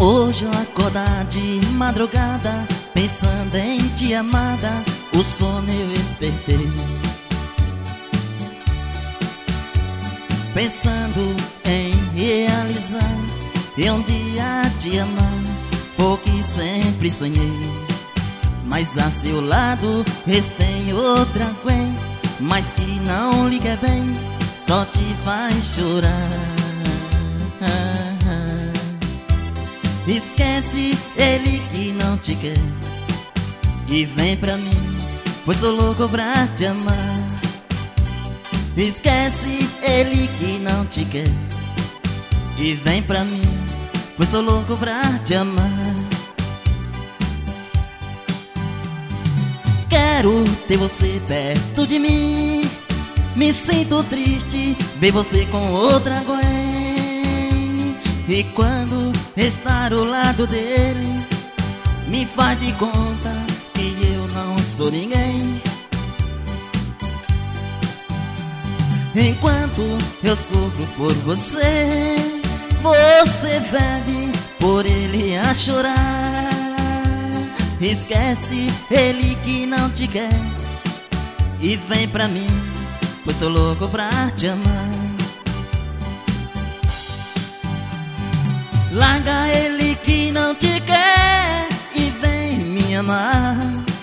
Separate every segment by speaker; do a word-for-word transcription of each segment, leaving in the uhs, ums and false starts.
Speaker 1: Hoje eu acordar de madrugada, pensando em ti, amada, o sono eu despertei, pensando em realizar e um dia te amar, foi o que sempre sonhei. Mas a seu lado tem outra alguém, mas que não liga bem, só te faz chorar. Esquece ele que não te quer e vem pra mim, pois sou louco pra te amar. Esquece ele que não te quer e vem pra mim, pois sou louco pra te amar. Quero ter você perto de mim, me sinto triste ver você com outra alguém. E quando estar ao lado dele, me faz de conta que eu não sou ninguém. Enquanto eu sofro por você, você bebe por ele a chorar. Esquece ele que não te quer e vem pra mim, pois tô louco pra te amar. Larga ele que não te quer e vem me amar.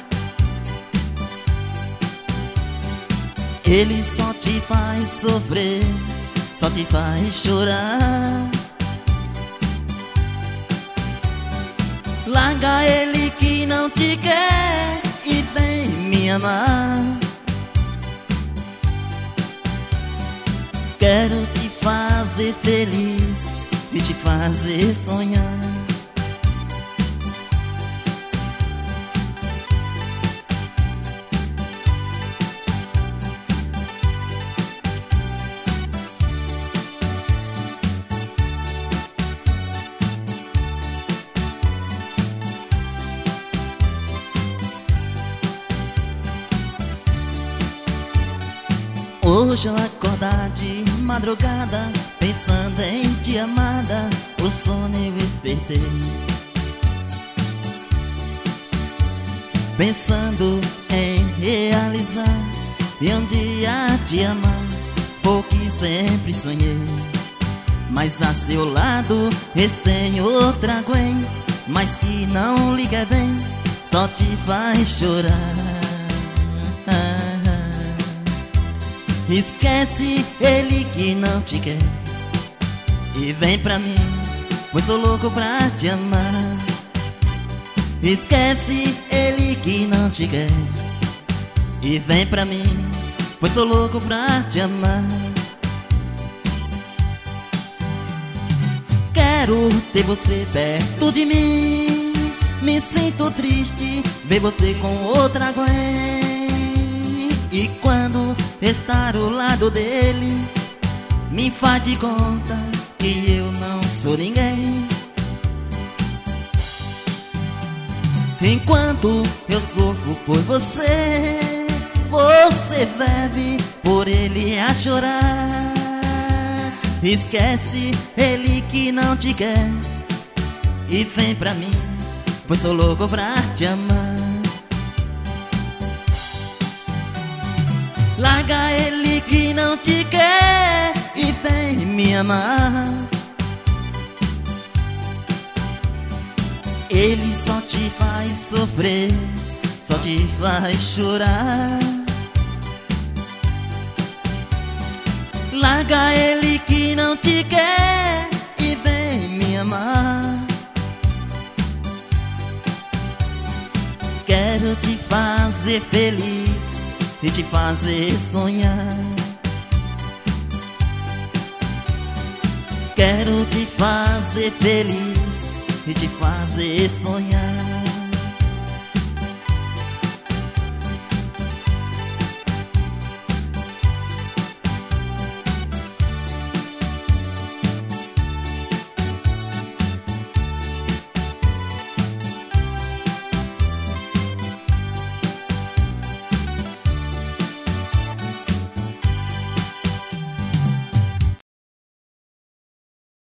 Speaker 1: Ele só te faz sofrer, só te faz chorar. Larga ele que não te quer e vem me amar. Quero te fazer feliz e te fazer sonhar. Hoje eu acordar de madrugada, pensando em ti, amada, o sono eu despertei, pensando em realizar e um dia te amar, foi o que sempre sonhei. Mas a seu lado tem outra alguém, mas que não liga bem, só te faz chorar. Esquece ele que não te quer e vem pra mim, pois sou louco pra te amar. Esquece ele que não te quer e vem pra mim, pois sou louco pra te amar. Quero ter você perto de mim, me sinto triste ver você com outra alguém. E quando estar ao lado dele, me faz de conta que eu não sou ninguém. Enquanto eu sofro por você, você bebe por ele a chorar. Esquece ele que não te quer e vem pra mim, pois sou louco pra te amar. Larga ele que não te quer e vem me amar. Ele só te faz sofrer, só te faz chorar. Larga ele que não te quer e vem me amar. Quero te fazer feliz e te fazer sonhar. Quero te fazer feliz e te fazer sonhar.